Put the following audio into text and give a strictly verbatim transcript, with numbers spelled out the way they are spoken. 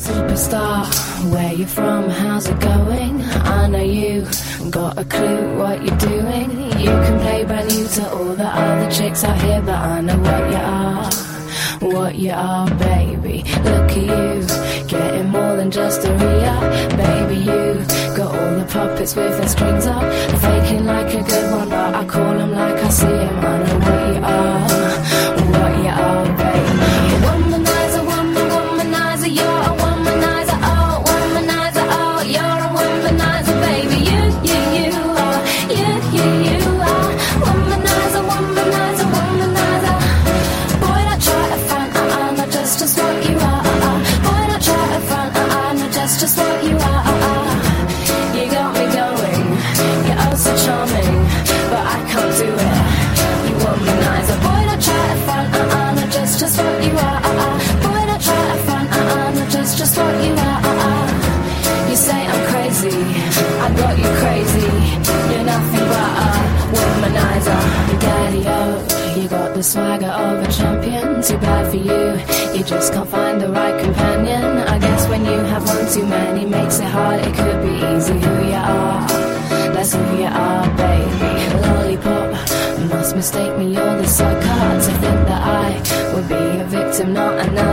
Superstar, where you from, how's it going? I know you got a clue what you're doing. You can play brand new to all the other chicks out here, but I know what you are, what you are, baby. Look at you, getting more than just a re-up. Baby, you got all the puppets with their strings up, faking like a good one, but I call them like I see them. I know what you are, what you are, baby. Womanizer, woman, womanizer, you're a womanizer, oh, womanizer, oh, you're a womanizer, baby. You, you, you are, you, you, you are, womanizer, womanizer, womanizer. Boy, don't try to front, uh-uh, not just, just what you are, uh-uh. Boy, don't try to front, uh-uh, not just, just what you are, uh-uh. You got me going, you're oh so charming, but I can't do it. You womanizer, boy, don't try to front, uh-uh, not just, just what you are, uh-uh. Boy, don't try to front, uh-uh, not just, just what you are, uh-uh. You say I'm crazy, I got you crazy. You're nothing but a womanizer, daddy-o. You got the swagger of a champion. Too bad for you, you just can't find the right companion. I guess when you have one too many makes it hard. It could be easy who you are, that's who you are, baby. Lollipop, must mistake me, you're the psycho to think that I would be a victim, not an